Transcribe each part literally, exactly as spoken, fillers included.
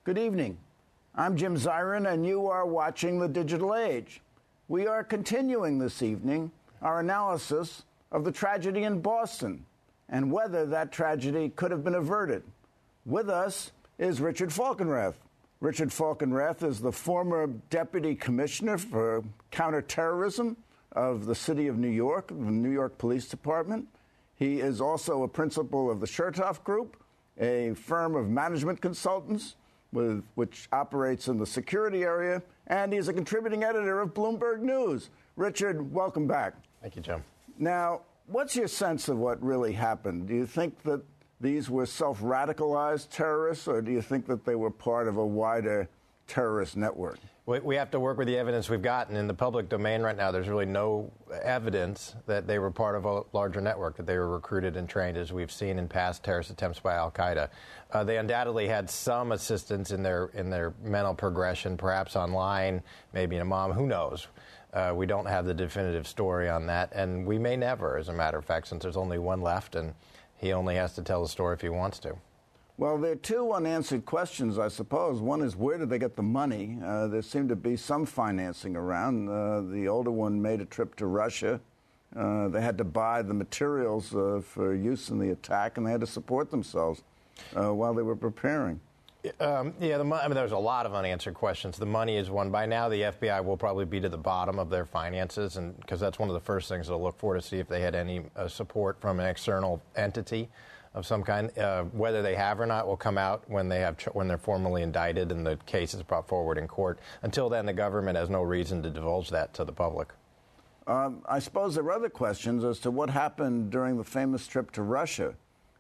Good evening. I'm Jim Zirin, and you are watching The Digital Age. We are continuing this evening our analysis of the tragedy in Boston and whether that tragedy could have been averted. With us is Richard Falkenrath. Richard Falkenrath is the former Deputy Commissioner for Counterterrorism of the City of New York, the New York Police Department. He is also a principal of the Chertoff Group, a firm of management consultants with, which operates in the security area, and he's a contributing editor of Bloomberg News. Richard, welcome back. Thank you, Jim. Now, what's your sense of what really happened? Do you think that these were self-radicalized terrorists, or do you think that they were part of a wider terrorist network? We, we have to work with the evidence we've gotten. In the public domain right now, there's really no evidence that they were part of a larger network, that they were recruited and trained, as we've seen in past terrorist attempts by al-Qaeda. Uh, they undoubtedly had some assistance in their in their mental progression, perhaps online, maybe an imam, who knows? Uh, we don't have the definitive story on that, and we may never, as a matter of fact, since there's only one left, and he only has to tell the story if he wants to. Well, there are two unanswered questions, I suppose. One is, where did they get the money? Uh, there seemed to be some financing around. Uh, the older one made a trip to Russia. Uh, they had to buy the materials uh, for use in the attack, and they had to support themselves uh, while they were preparing. Um, yeah, the, I mean, there's a lot of unanswered questions. The money is one. By now, the F B I will probably be to the bottom of their finances, and because that's one of the first things they'll look for to see if they had any uh, support from an external entity of some kind. Uh, whether they have or not will come out when they have when they're formally indicted and the case is brought forward in court. Until then, the government has no reason to divulge that to the public. Um, I suppose there are other questions as to what happened during the famous trip to Russia.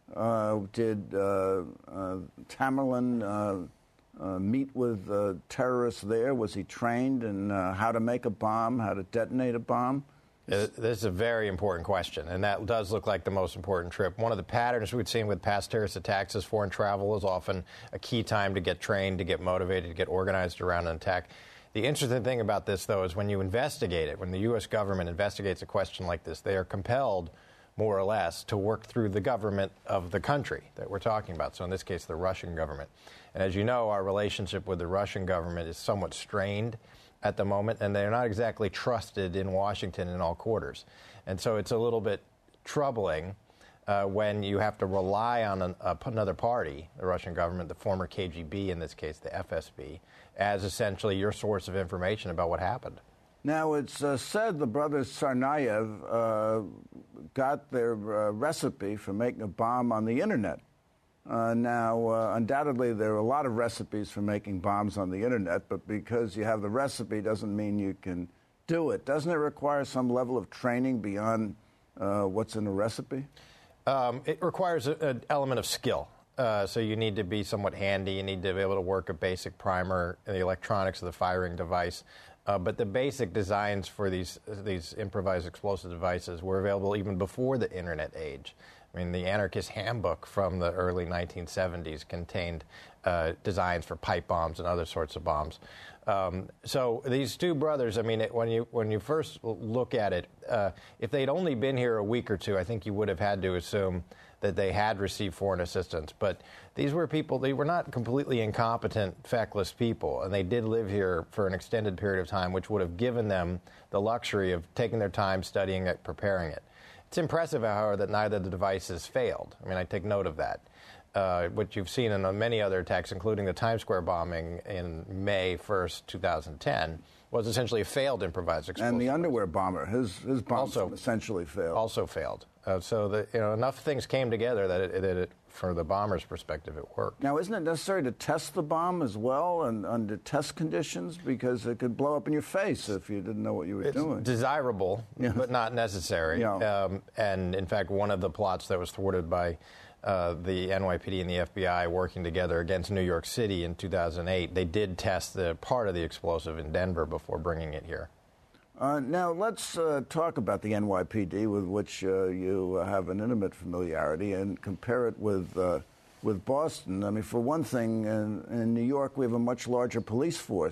Uh, did uh, uh, Tamerlan uh, uh, meet with uh, terrorists there? Was he trained in uh, how to make a bomb, how to detonate a bomb? This is a very important question, and that does look like the most important trip. One of the patterns we've seen with past terrorist attacks is foreign travel is often a key time to get trained, to get motivated, to get organized around an attack. The interesting thing about this, though, is when you investigate it, when the U S government investigates a question like this, they are compelled, more or less, to work through the government of the country that we're talking about. So in this case, the Russian government. And as you know, our relationship with the Russian government is somewhat strained at the moment, and they're not exactly trusted in Washington in all quarters. And so it's a little bit troubling uh, when you have to rely on an, uh, another party, the Russian government, the former K G B, in this case, the F S B, as essentially your source of information about what happened. Now, it's uh, said the brothers Tsarnaev uh, got their uh, recipe for making a bomb on the Internet. Uh, now, uh, undoubtedly, there are a lot of recipes for making bombs on the Internet, but because you have the recipe doesn't mean you can do it. Doesn't it require some level of training beyond uh, what's in a recipe? Um, it requires an element of skill. Uh, so you need to be somewhat handy. You need to be able to work a basic primer, the electronics of the firing device. Uh, but the basic designs for these these improvised explosive devices were available even before the Internet age. I mean, the Anarchist Handbook from the early nineteen seventies contained uh, designs for pipe bombs and other sorts of bombs. Um, so these two brothers, I mean, it, when you when you first look at it, uh, if they'd only been here a week or two, I think you would have had to assume that they had received foreign assistance. But these were people, they were not completely incompetent, feckless people, and they did live here for an extended period of time, which would have given them the luxury of taking their time studying it, preparing it. It's impressive, however, that neither of the devices failed. I mean, I take note of that. Uh, what you've seen in uh, many other attacks, including the Times Square bombing in May first, two thousand ten, was essentially a failed improvised explosive. And the underwear bomber, his his bomb also, essentially failed. Also failed. Uh, so the, you know, enough things came together that, it, that it, for the bomber's perspective, it worked. Now, isn't it necessary to test the bomb as well and under test conditions, because it could blow up in your face if you didn't know what you were it's doing? Desirable, yeah. But not necessary. Yeah. Um, and in fact, one of the plots that was thwarted by uh, the N Y P D and the F B I working together against New York City in two thousand eight, they did test the part of the explosive in Denver before bringing it here. Uh, now, let's uh, talk about the N Y P D, with which uh, you have an intimate familiarity, and compare it with uh, with Boston. I mean, for one thing, in, in New York, we have a much larger police force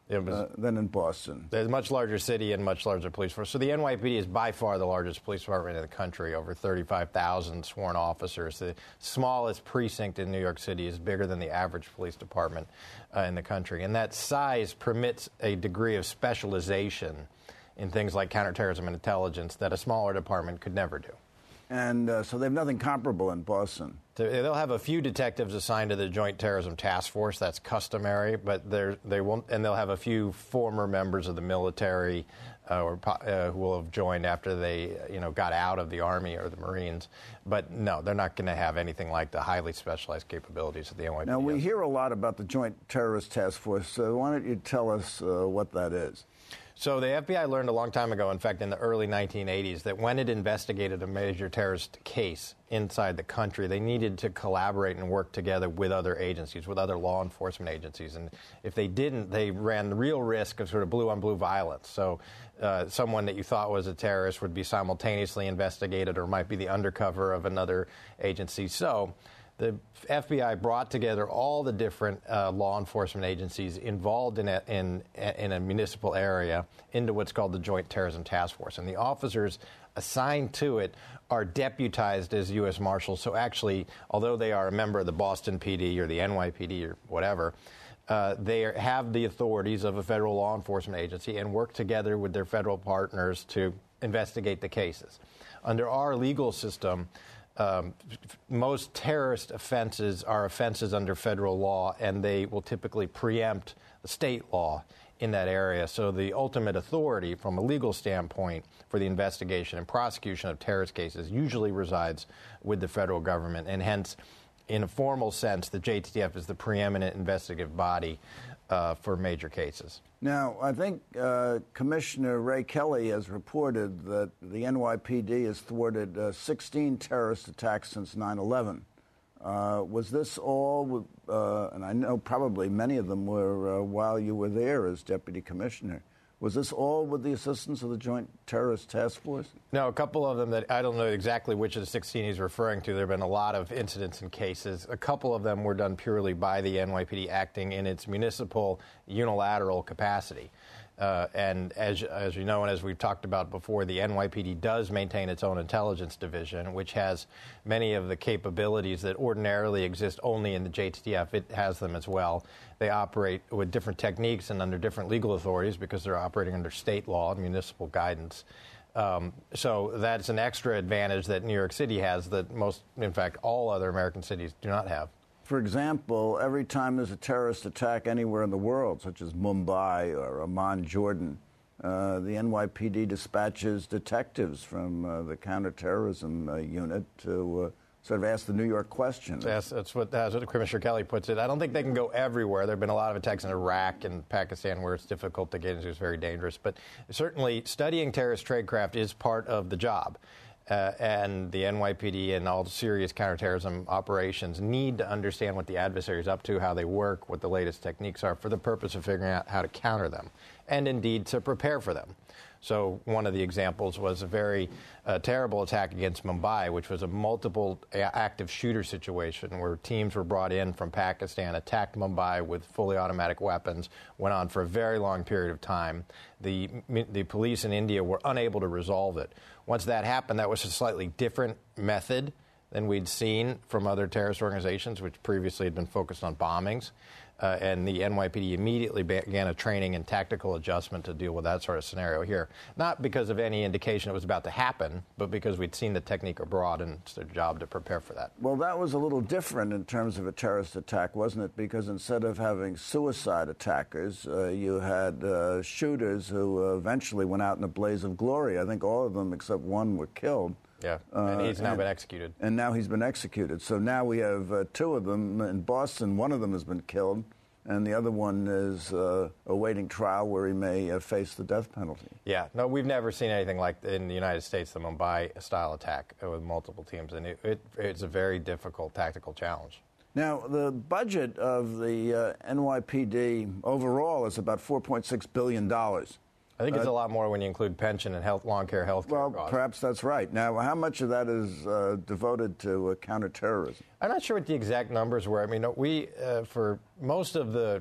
It was, uh, than in Boston. There's a much larger city and much larger police force. So the N Y P D is by far the largest police department in the country, over thirty-five thousand sworn officers. The smallest precinct in New York City is bigger than the average police department uh, in the country. And that size permits a degree of specialization in things like counterterrorism and intelligence that a smaller department could never do. And uh, so they have nothing comparable in Boston. They'll have a few detectives assigned to the Joint Terrorism Task Force. That's customary, but they won't. And they'll have a few former members of the military uh, or uh, who will have joined after they, you know, got out of the Army or the Marines. But no, they're not going to have anything like the highly specialized capabilities of the N Y P D. Now we hear a lot about the Joint Terrorist Task Force. So why don't you tell us uh, what that is? So the F B I learned a long time ago, in fact, in the early nineteen eighties, that when it investigated a major terrorist case inside the country, they needed to collaborate and work together with other agencies, with other law enforcement agencies. And if they didn't, they ran the real risk of sort of blue-on-blue violence. So uh, someone that you thought was a terrorist would be simultaneously investigated or might be the undercover of another agency. So the F B I brought together all the different uh, law enforcement agencies involved in a, in, in a municipal area into what's called the Joint Terrorism Task Force. And the officers assigned to it are deputized as U S Marshals. So actually, although they are a member of the Boston P D or the N Y P D or whatever, uh, they are, have the authorities of a federal law enforcement agency and work together with their federal partners to investigate the cases. Under our legal system, Um, most terrorist offenses are offenses under federal law, and they will typically preempt the state law in that area. So the ultimate authority from a legal standpoint for the investigation and prosecution of terrorist cases usually resides with the federal government, and hence, in a formal sense, the J T T F is the preeminent investigative body uh, for major cases. Now, I think uh, Commissioner Ray Kelly has reported that the N Y P D has thwarted uh, sixteen terrorist attacks since nine eleven. Uh, was this all, uh, and I know probably many of them were uh, while you were there as Deputy Commissioner, was this all with the assistance of the Joint Terrorist Task Force? No, a couple of them that I don't know exactly which of the sixteen he's referring to. There have been a lot of incidents and cases. A couple of them were done purely by the N Y P D acting in its municipal unilateral capacity. Uh, and as, as you know, and as we've talked about before, the N Y P D does maintain its own intelligence division, which has many of the capabilities that ordinarily exist only in the J T T F. It has them as well. They operate with different techniques and under different legal authorities because they're operating under state law and municipal guidance. Um, so that's an extra advantage that New York City has that most, in fact, all other American cities do not have. For example, every time there's a terrorist attack anywhere in the world, such as Mumbai or Amman, Jordan, uh, the N Y P D dispatches detectives from uh, the counterterrorism uh, unit to uh, sort of ask the New York question. Yes, that's what, that's what Commissioner Kelly puts it. I don't think they can go everywhere. There have been a lot of attacks in Iraq and Pakistan where it's difficult to get into. It's very dangerous. But certainly studying terrorist tradecraft is part of the job. Uh, and the N Y P D and all serious counterterrorism operations need to understand what the adversary is up to, how they work, what the latest techniques are for the purpose of figuring out how to counter them, and indeed to prepare for them. So one of the examples was a very uh, terrible attack against Mumbai, which was a multiple active shooter situation where teams were brought in from Pakistan, attacked Mumbai with fully automatic weapons, went on for a very long period of time. The, the police in India were unable to resolve it. Once that happened, that was a slightly different method than we'd seen from other terrorist organizations, which previously had been focused on bombings. Uh, and the N Y P D immediately began a training and tactical adjustment to deal with that sort of scenario here. Not because of any indication it was about to happen, but because we'd seen the technique abroad, and it's their job to prepare for that. Well, that was a little different in terms of a terrorist attack, wasn't it? Because instead of having suicide attackers, uh, you had uh, shooters who uh, eventually went out in a blaze of glory. I think all of them except one were killed. Yeah, and he's now uh, and, been executed. And now he's been executed. So now we have uh, two of them. In Boston, one of them has been killed, and the other one is uh, awaiting trial where he may uh, face the death penalty. Yeah, no, we've never seen anything like in the United States, the Mumbai-style attack with multiple teams, and it, it, it's a very difficult tactical challenge. Now, the budget of the uh, N Y P D overall is about four point six billion dollars. I think it's uh, a lot more when you include pension and health, long care health care Well, costs. Perhaps that's right. Now, how much of that is uh, devoted to uh, counterterrorism? I'm not sure what the exact numbers were. I mean, we, uh, for most of the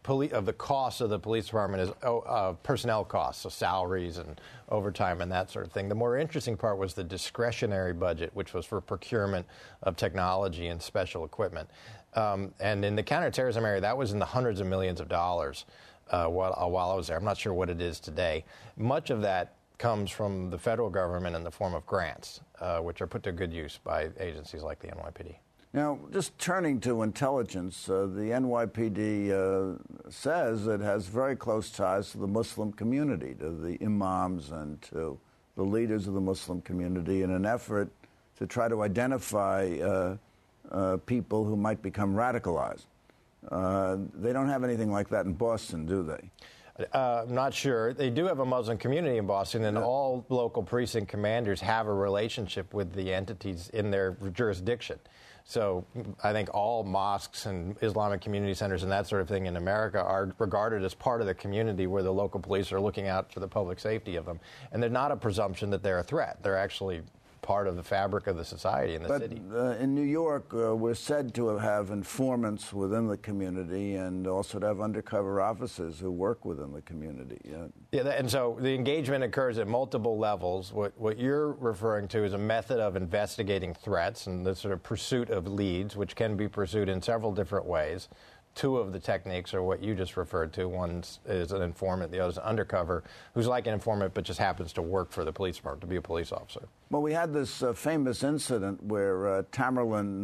poli- of the cost of the police department is oh, uh, personnel costs, so salaries and overtime and that sort of thing. The more interesting part was the discretionary budget, which was for procurement of technology and special equipment. Um, and in the counterterrorism area, that was in the hundreds of millions of dollars uh, while, uh, while I was there. I'm not sure what it is today. Much of that comes from the federal government in the form of grants, uh, which are put to good use by agencies like the N Y P D. Now, just turning to intelligence, uh, the N Y P D uh, says it has very close ties to the Muslim community, to the imams and to the leaders of the Muslim community in an effort to try to identify uh, uh, people who might become radicalized. Uh, they don't have anything like that in Boston, do they? Uh, I'm not sure. They do have a Muslim community in Boston, and all local precinct commanders have a relationship with the entities in their jurisdiction. So I think all mosques and Islamic community centers and that sort of thing in America are regarded as part of the community where the local police are looking out for the public safety of them. And they're not a presumption that they're a threat. They're actually part of the fabric of the society in the but, city. Uh, in New York, uh, we're said to have informants within the community and also to have undercover officers who work within the community. Uh, yeah, and so the engagement occurs at multiple levels. What, what you're referring to is a method of investigating threats and the sort of pursuit of leads, which can be pursued in several different ways. Two of the techniques are what you just referred to. One is an informant, the other is an undercover, who's like an informant but just happens to work for the police department, to be a police officer. Well, we had this uh, famous incident where uh, Tamerlan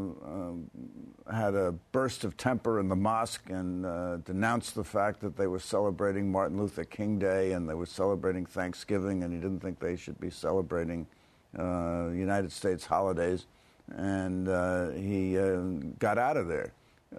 uh, uh, had a burst of temper in the mosque and uh, denounced the fact that they were celebrating Martin Luther King Day and they were celebrating Thanksgiving, and he didn't think they should be celebrating uh, United States holidays, and uh, he uh, got out of there.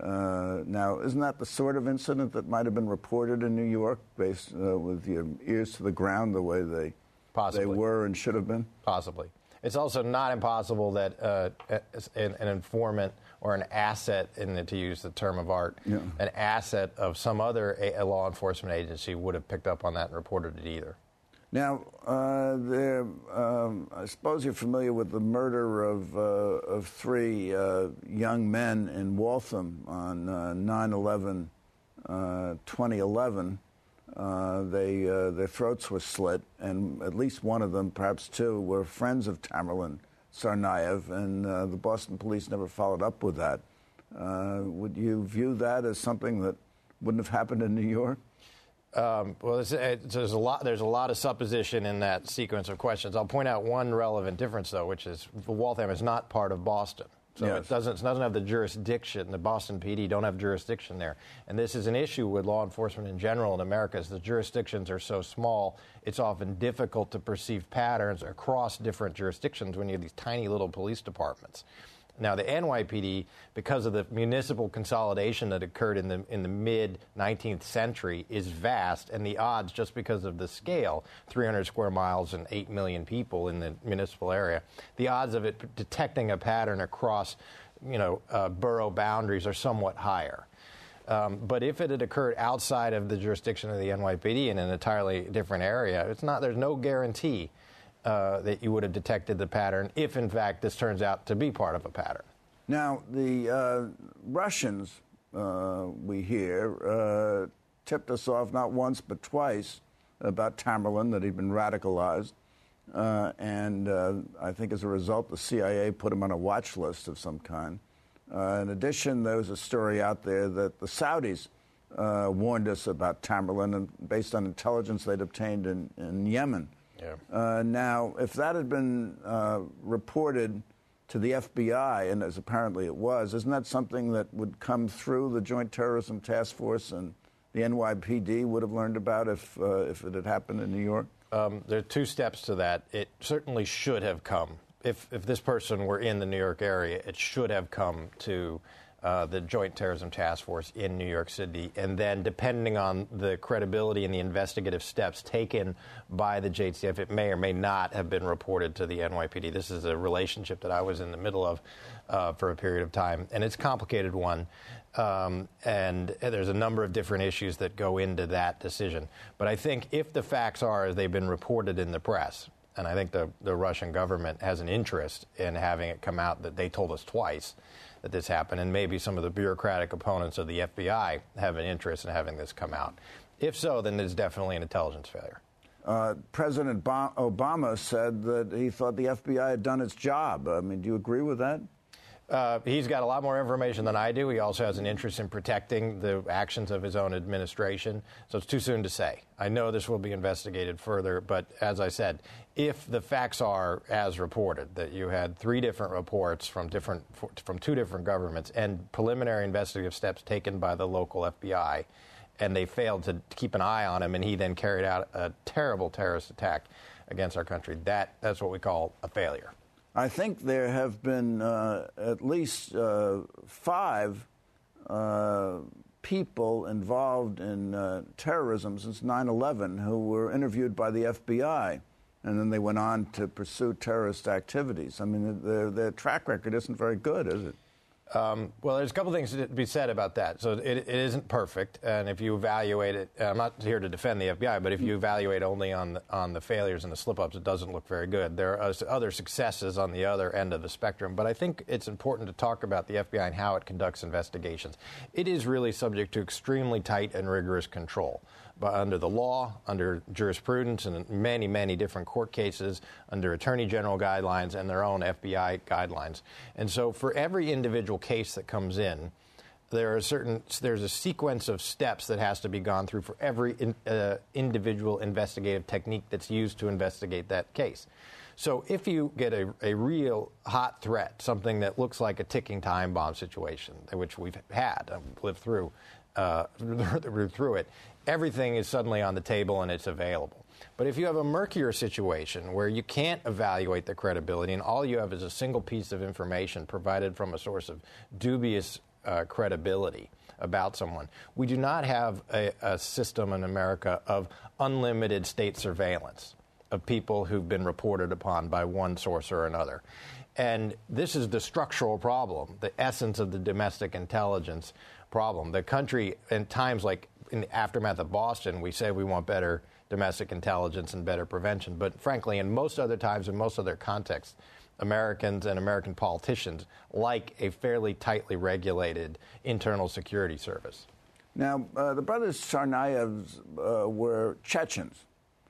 Uh, now, isn't that the sort of incident that might have been reported in New York, based uh, with your ears to the ground, the way they Possibly. they were and should have been? Possibly. It's also not impossible that uh, an, an informant or an asset, in the, to use the term of art, yeah. an asset of some other a, a law enforcement agency would have picked up on that and reported it either. Now, uh, there, um, I suppose you're familiar with the murder of, uh, of three uh, young men in Waltham on uh, nine eleven, uh, twenty eleven. Uh, they, uh, their throats were slit, and at least one of them, perhaps two, were friends of Tamerlan Tsarnaev, and uh, the Boston police never followed up with that. Uh, would you view that as something that wouldn't have happened in New York? Um, well, it's, it's, there's a lot. There's a lot of supposition in that sequence of questions. I'll point out one relevant difference, though, which is Waltham is not part of Boston, so yes. it doesn't it doesn't have the jurisdiction. The Boston P D don't have jurisdiction there, and this is an issue with law enforcement in general in America. As the jurisdictions are so small, it's often difficult to perceive patterns across different jurisdictions when you have these tiny little police departments. Now, the N Y P D, because of the municipal consolidation that occurred in the in the mid nineteenth century, is vast, and the odds, just because of the scale, three hundred square miles and eight million people in the municipal area, the odds of it detecting a pattern across, you know, uh, borough boundaries are somewhat higher. Um, but if it had occurred outside of the jurisdiction of the N Y P D in an entirely different area, it's not. There's no guarantee Uh, that you would have detected the pattern if, in fact, this turns out to be part of a pattern. Now, the uh, Russians, uh, we hear, uh, tipped us off not once but twice about Tamerlan, that he'd been radicalized. Uh, and uh, I think as a result, the C I A put him on a watch list of some kind. Uh, in addition, there was a story out there that the Saudis uh, warned us about Tamerlan, and based on intelligence they'd obtained in, in Yemen. Yeah. Uh, now, if that had been uh, reported to the F B I, and as apparently it was, isn't that something that would come through the Joint Terrorism Task Force and the N Y P D would have learned about if uh, if it had happened in New York? Um, there are two steps to that. It certainly should have come. If if this person were in the New York area, it should have come to Uh, the Joint Terrorism Task Force in New York City, and then depending on the credibility and the investigative steps taken by the J T F, it may or may not have been reported to the N Y P D. This is a relationship that I was in the middle of uh, for a period of time, and it's a complicated one, um, and there's a number of different issues that go into that decision. But I think if the facts are as they've been reported in the press, and I think the, the Russian government has an interest in having it come out that they told us twice, that this happened, and maybe some of the bureaucratic opponents of the F B I have an interest in having this come out. If so, then it's definitely an intelligence failure. Uh, President Obama said that he thought the F B I had done its job. I mean, do you agree with that? Uh, he's got a lot more information than I do. He also has an interest in protecting the actions of his own administration. So it's too soon to say. I know this will be investigated further, but as I said, if the facts are as reported, that you had three different reports from different from two different governments and preliminary investigative steps taken by the local F B I, and they failed to keep an eye on him, and he then carried out a terrible terrorist attack against our country, that that's what we call a failure. I think there have been uh, at least uh, five uh, people involved in uh, terrorism since nine eleven who were interviewed by the F B I, and then they went on to pursue terrorist activities. I mean, their, their track record isn't very good, is it? Um, well, there's a couple things to be said about that. So it, it isn't perfect, and if you evaluate it, I'm not here to defend the F B I, but if you evaluate only on the, on the failures and the slip-ups, it doesn't look very good. There are other successes on the other end of the spectrum, but I think it's important to talk about the F B I and how it conducts investigations. It is really subject to extremely tight and rigorous control. But under the law, under jurisprudence, and many, many different court cases, under Attorney General guidelines and their own F B I guidelines. And so for every individual case that comes in, there are certain, there's a sequence of steps that has to be gone through for every in, uh, individual investigative technique that's used to investigate that case. So if you get a, a real hot threat, something that looks like a ticking time bomb situation, which we've had, uh, lived through, uh, through it, everything is suddenly on the table and it's available. But if you have a murkier situation where you can't evaluate the credibility and all you have is a single piece of information provided from a source of dubious uh, credibility about someone, we do not have a, a system in America of unlimited state surveillance of people who've been reported upon by one source or another. And this is the structural problem, the essence of the domestic intelligence problem. The country, in times like in the aftermath of Boston, we say we want better domestic intelligence and better prevention. But frankly, in most other times, in most other contexts, Americans and American politicians like a fairly tightly regulated internal security service. Now, uh, the brothers Tsarnaevs uh, were Chechens.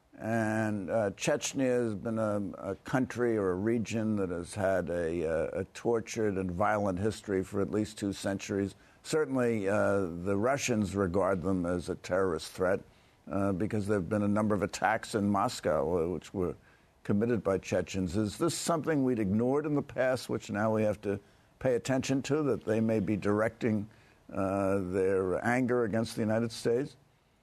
And uh, Chechnya has been a, a country or a region that has had a, a, a tortured and violent history for at least two centuries. Certainly, uh, the Russians regard them as a terrorist threat uh, because there have been a number of attacks in Moscow, uh, which were committed by Chechens. Is this something we'd ignored in the past, which now we have to pay attention to, that they may be directing uh, their anger against the United States?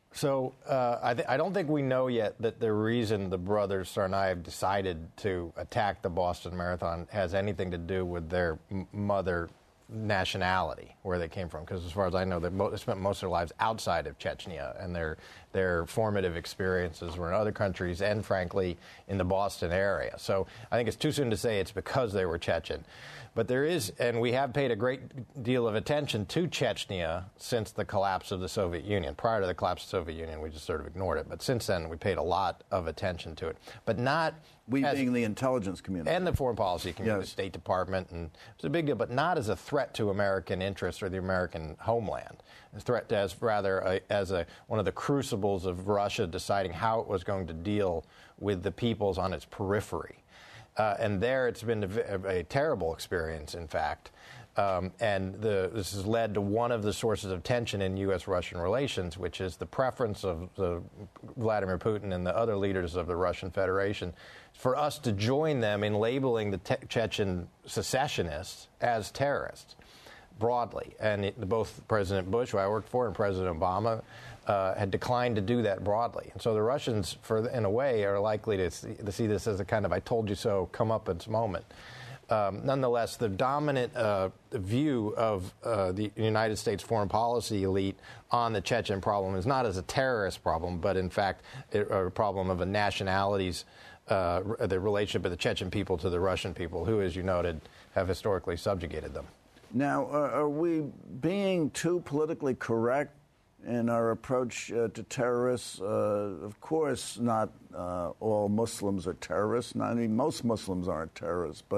So uh, I, th- I don't think we know yet that the reason the brothers Tsarnaev decided to attack the Boston Marathon has anything to do with their m- mother nationality, where they came from. Because as far as I know, they mo- spent most of their lives outside of Chechnya, and their their formative experiences were in other countries and, frankly, in the Boston area. So I think it's too soon to say it's because they were Chechen. But there is, and we have paid a great deal of attention to Chechnya since the collapse of the Soviet Union. Prior to the collapse of the Soviet Union, we just sort of ignored it. But since then, we paid a lot of attention to it. But not... We as, being the intelligence community. And the foreign policy community, Yes. the State Department. And it's a big deal, but not as a threat to American interests or the American homeland. A threat as rather a, as a, one of the crucibles of Russia deciding how it was going to deal with the peoples on its periphery. Uh, and there it's been a, a terrible experience, in fact. Um, and the, this has led to one of the sources of tension in U S Russian relations, which is the preference of the Vladimir Putin and the other leaders of the Russian Federation for us to join them in labeling the te- Chechen secessionists as terrorists broadly. And it, both President Bush, who I worked for, and President Obama uh, had declined to do that broadly. And so the Russians, for in a way, are likely to see, to see this as a kind of I told you so comeuppance moment. Um, nonetheless, the dominant uh, view of uh, the United States foreign policy elite on the Chechen problem is not as a terrorist problem, but in fact a problem of a nationalities, uh, the relationship of the Chechen people to the Russian people, who, as you noted, have historically subjugated them. Now, uh, are we being too politically correct in our approach uh, to terrorists? Uh, of course, not uh, all Muslims are terrorists. Not, I mean, most Muslims aren't terrorists, but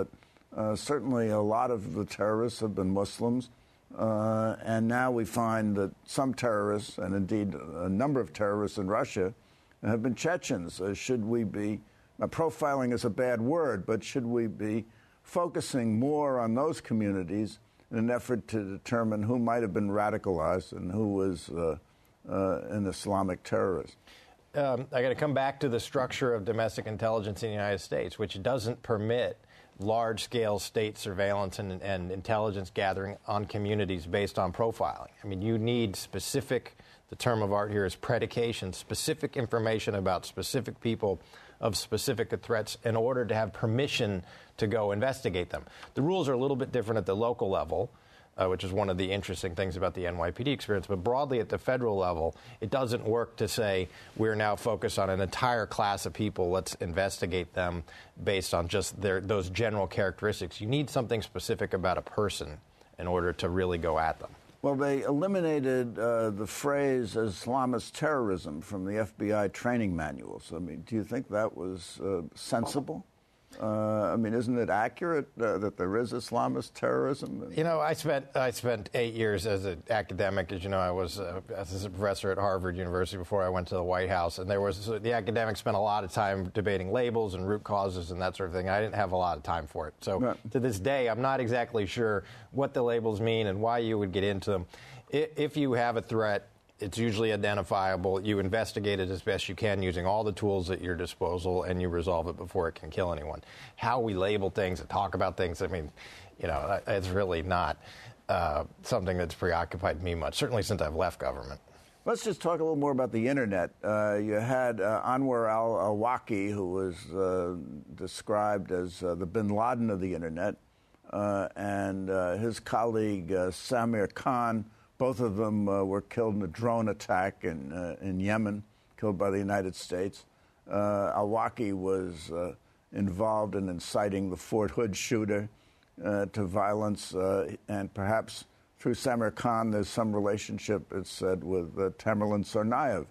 Uh, certainly, a lot of the terrorists have been Muslims. Uh, and now we find that some terrorists, and indeed a number of terrorists in Russia, have been Chechens. Uh, should we be, uh, profiling is a bad word, but should we be focusing more on those communities in an effort to determine who might have been radicalized and who was uh, uh, an Islamic terrorist? Um, I got to come back to the structure of domestic intelligence in the United States, which doesn't permit large-scale state surveillance and, and intelligence gathering on communities based on profiling. I mean, you need specific, the term of art here is predication, specific information about specific people of specific threats in order to have permission to go investigate them. The rules are a little bit different at the local level, Uh, which is one of the interesting things about the N Y P D experience. But broadly at the federal level, it doesn't work to say we're now focused on an entire class of people. Let's investigate them based on just their, those general characteristics. You need something specific about a person in order to really go at them. Well, they eliminated uh, the phrase Islamist terrorism from the F B I training manuals. I mean, do you think that was uh, sensible? Uh, I mean, isn't it accurate uh, that there is Islamist terrorism? You know, I spent I spent eight years as an academic. As you know, I was uh, as a professor at Harvard University before I went to the White House, and there was the academics spent a lot of time debating labels and root causes and that sort of thing. I didn't have a lot of time for it. So no. To this day, I'm not exactly sure what the labels mean and why you would get into them. If you have a threat, it's usually identifiable. You investigate it as best you can using all the tools at your disposal, and you resolve it before it can kill anyone. How we label things and talk about things, I mean, you know, it's really not uh, something that's preoccupied me much, certainly since I've left government. Let's just talk a little more about the Internet. Uh, you had uh, Anwar al-Awlaki, who was uh, described as uh, the bin Laden of the Internet, uh, and uh, his colleague uh, Samir Khan. Both of them uh, were killed in a drone attack in, uh, in Yemen, killed by the United States. Uh, Al-Awlaki was uh, involved in inciting the Fort Hood shooter uh, to violence, uh, and perhaps through Samir Khan there's some relationship, it's said, with uh, Tamerlan Tsarnaev.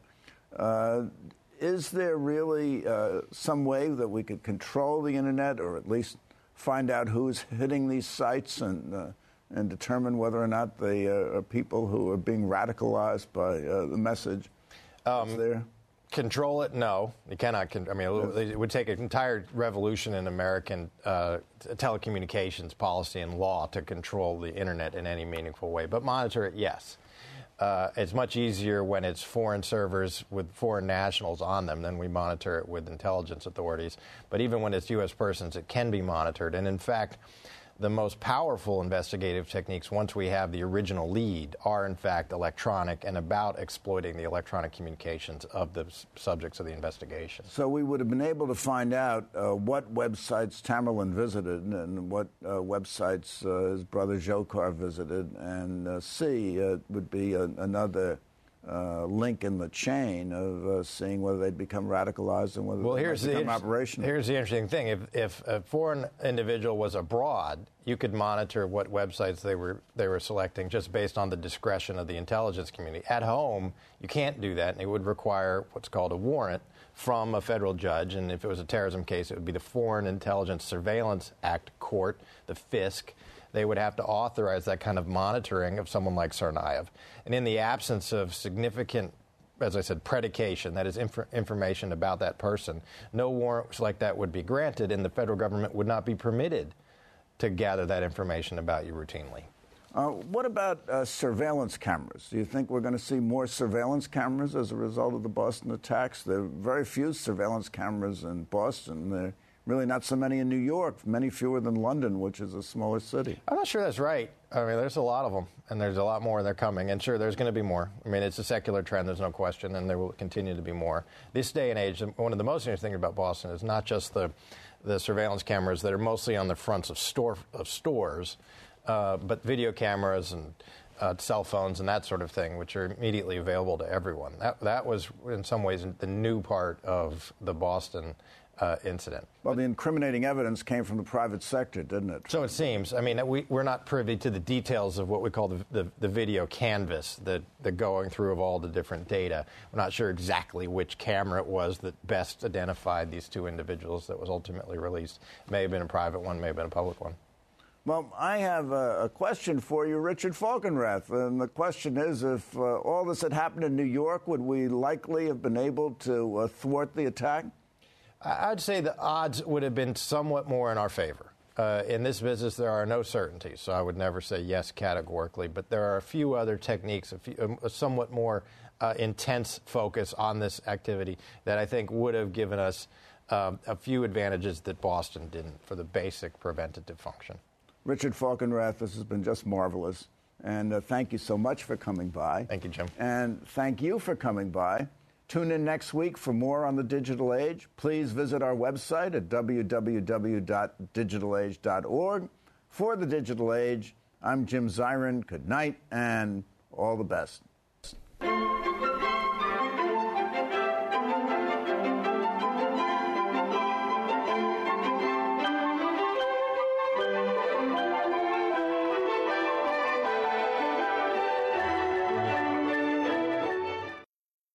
Uh, is there really uh, some way that we could control the Internet, or at least find out who's hitting these sites and uh, and determine whether or not they uh, are people who are being radicalized by uh, the message um, there? Control it? No. You cannot. Con- I mean, it would take an entire revolution in American uh, telecommunications policy and law to control the Internet in any meaningful way. But monitor it, yes. Uh, it's much easier when it's foreign servers with foreign nationals on them than we monitor it with intelligence authorities. But even when it's U S persons, it can be monitored. And in fact, the most powerful investigative techniques, once we have the original lead, are in fact electronic and about exploiting the electronic communications of the subjects of the investigation. So we would have been able to find out uh, what websites Tamerlan visited and what uh, websites uh, his brother Dzhokhar visited, and uh, C uh, would be a, another Uh, link in the chain of uh, seeing whether they'd become radicalized and whether well, they here's become the operational. Here's the interesting thing. If, if a foreign individual was abroad, you could monitor what websites they were they were selecting just based on the discretion of the intelligence community. At home, you can't do that, and it would require what's called a warrant from a federal judge, and if it was a terrorism case, it would be the Foreign Intelligence Surveillance Act court, the FISC. They would have to authorize that kind of monitoring of someone like Tsarnaev. And in the absence of significant, as I said, predication, that is inf- information about that person, no warrants like that would be granted, and the federal government would not be permitted to gather that information about you routinely. Uh, what about uh, surveillance cameras? Do you think we're going to see more surveillance cameras as a result of the Boston attacks? There are very few surveillance cameras in Boston. There really not so many in New York, many fewer than London, which is a smaller city. I'm not sure that's right. I mean, there's a lot of them, and there's a lot more, and they're coming. And sure, there's going to be more. I mean, it's a secular trend, there's no question, and there will continue to be more. This day and age, one of the most interesting things about Boston is not just the, the surveillance cameras that are mostly on the fronts of, store, of stores, uh, but video cameras and uh, cell phones and that sort of thing, which are immediately available to everyone. That, that was, in some ways, the new part of the Boston Uh, incident. Well, the incriminating evidence came from the private sector, didn't it? So it seems. I mean, we, we're not privy to the details of what we call the, the, the video canvas, the, the going through of all the different data. We're not sure exactly which camera it was that best identified these two individuals that was ultimately released. It may have been a private one, may have been a public one. Well, I have a, a question for you, Richard Falkenrath. And the question is, if uh, all this had happened in New York, would we likely have been able to uh, thwart the attack? I'd say the odds would have been somewhat more in our favor. Uh, in this business, there are no certainties, so I would never say yes categorically. But there are a few other techniques, a, few, a somewhat more uh, intense focus on this activity that I think would have given us um, a few advantages that Boston didn't for the basic preventative function. Richard Falkenrath, this has been just marvelous. And uh, thank you so much for coming by. Thank you, Jim. And thank you for coming by. Tune in next week for more on the digital age. Please visit our website at w w w dot digital age dot org. For the Digital Age, I'm Jim Zirin. Good night and all the best.